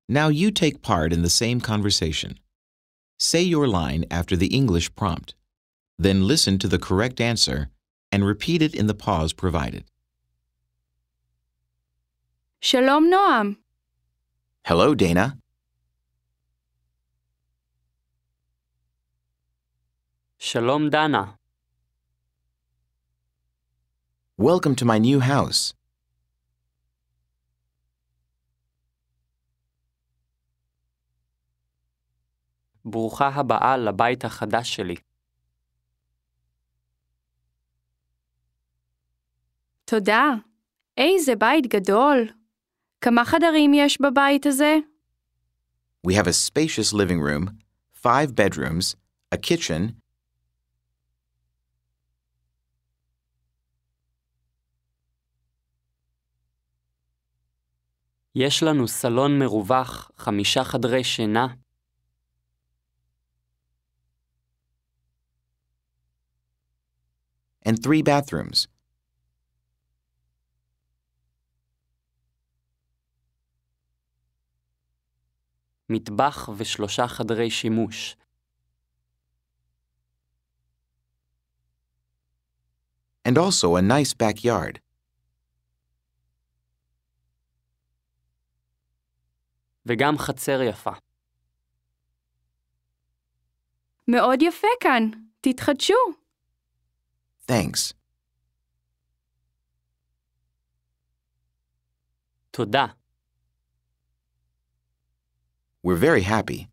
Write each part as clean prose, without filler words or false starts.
Now you take part in the same conversation. Say your line after the English prompt. Then listen to the correct answer and repeat it in the pause provided. שלום נועם. Hello, Dana. שלום דנה. Welcome to my new house. ברוכה הבאה לבית החדש שלי. תודה. איזה בית גדול. כמה חדרים יש בבית הזה? We have a spacious living room, 5 bedrooms, a kitchen, יש לנו סלון מרווח, 5 חדרי שינה. and 3 bathrooms. מטבח ו3 חדרי שימוש. And also a nice backyard. וגם חצר יפה. מאוד יפה כאן. תתחדשו. Thanks. תודה. We're very happy.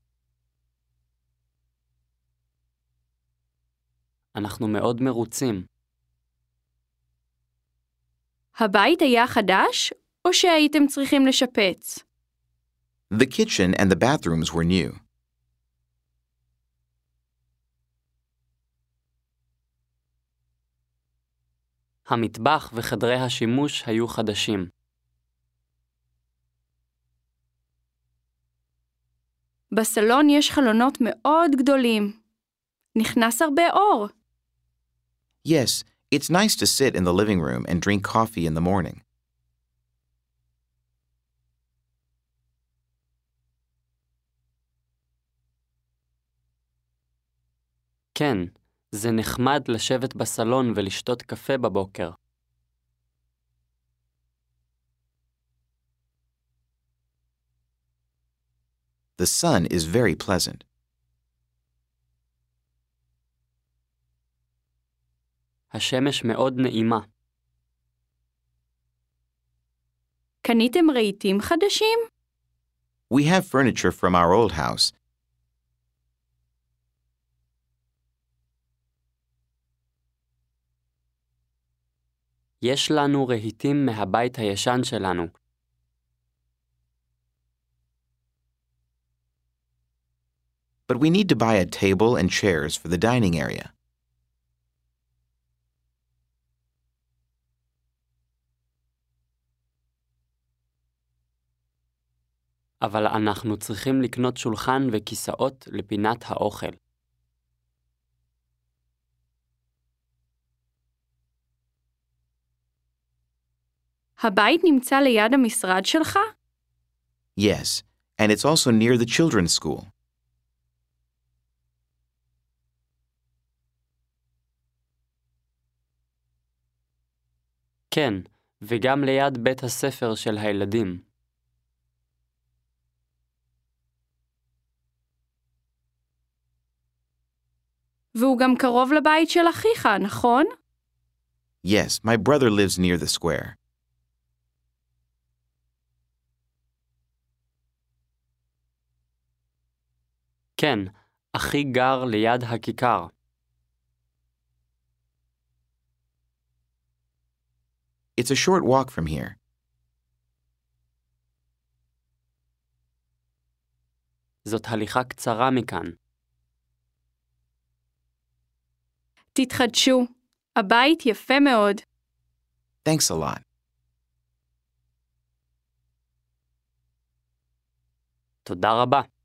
אנחנו מאוד מרוצים. הבית היה חדש, או שהייתם צריכים לשפץ? The kitchen and the bathrooms were new. המטבח וחדרי השימוש היו חדשים. בסלון יש חלונות מאוד גדולים. נכנס הרבה אור. Yes, it's nice to sit in the living room and drink coffee in the morning. כן, זה נחמד לשבת בסלון ולשתות קפה בבוקר. The sun is very pleasant. השמש מאוד נעימה. קניתם רהיטים חדשים? We have furniture from our old house. יש לנו רהיטים מהבית הישן שלנו. But we need to buy a table and chairs for the dining area. אבל אנחנו צריכים לקנות שולחן וכיסאות לפינת האוכל. הבית נמצא ליד המשרד שלך? Yes, and it's also near the children's school. כן, וגם ליד בית הספר של הילדים. והוא גם קרוב לבית של אחיך, נכון? Yes, my brother lives near the square. כן, אחי גר ליד הכיכר. It's a short walk from here. זאת הליכה קצרה מכאן. תתחדשו. הבית יפה מאוד. Thanks a lot. תודה רבה.